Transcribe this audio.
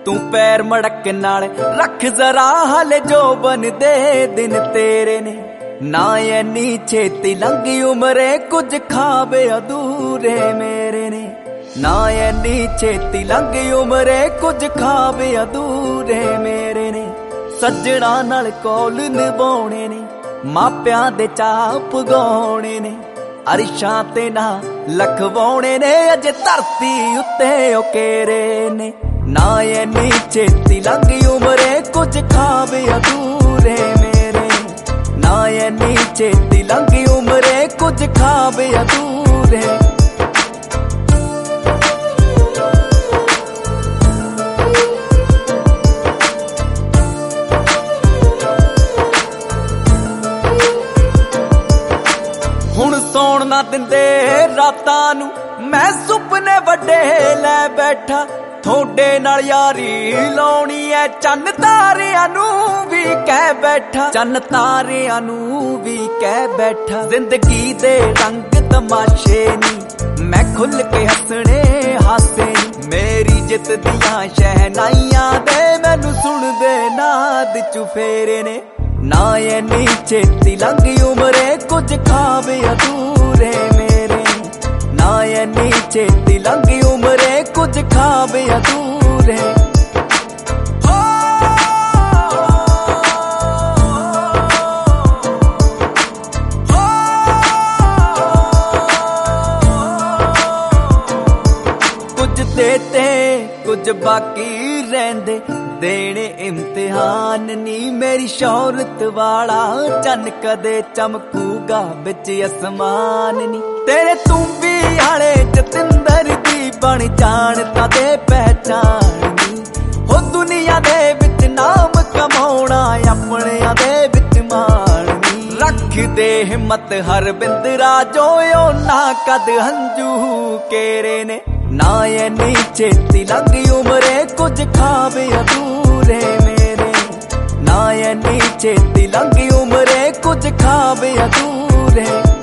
तू पैर मड़क नाल रख जरा हाले जो बनदे दिन तेरे ने। ना इन्नी छेती लंघी उमरे कुछ खाबे अधूरे मेरे ने। ना इन्नी छेती लंघी उमरे कुछ खाबे अधूरे मेरे ने। सज्जणा नाल कौल निभाउणे ने, मापियां दे चाह पुगाउणे ने, अरिशां ते ना लखवाउणे ने, अजे धरती उत्ते उकेरे ने। ना इन्नी छेती लंघी उमरे कुछ खाबे अधूरे मेरे। ना इन्नी छेती लंघी उमरे कुछ खाबे अधूरे। हुण सौण ना दिंदे रातां नू मैं सुपने वड्डे लै बैठा। थोड़े नाल यारी लाउणी ऐ चन्न तारियां नू भी कह बैठा। चन्न तारियां नू भी कह बैठा। जिंदगी दे रंग तमाशे नी मैं खुल के हसने हासे नी। मेरी जित दियां शहनाइयां दे मैनू सुन दे नाद चुफेरे ने। ना इन्नी छेती लंघी उमरे कुछ खाबे अधूरे मेरे। ना इन्नी छेती लंघी उमरे कुछ खाबे अधूरे। कुछ देते कुछ बाकी रहंदे देने इम्तिहान नी। मेरी शौहरत वाला चन्न कदे चमकूगा बिच असमान नी। तेरे तू भी आले जतिंदर दी बन जान तां पहचान नी। हो दुनिया दे विच नाम कमाउणा अपणियां दे विच मान नी। रख दे हिम्मत हर बिंदरा जो ना कद हंजू केरे ने। ना इन्नी छेती लंघी उमरे कुछ खाबे अधूरे मेरे। ना इन्नी छेती लंघी उमरे कुछ खाबे अधूरे।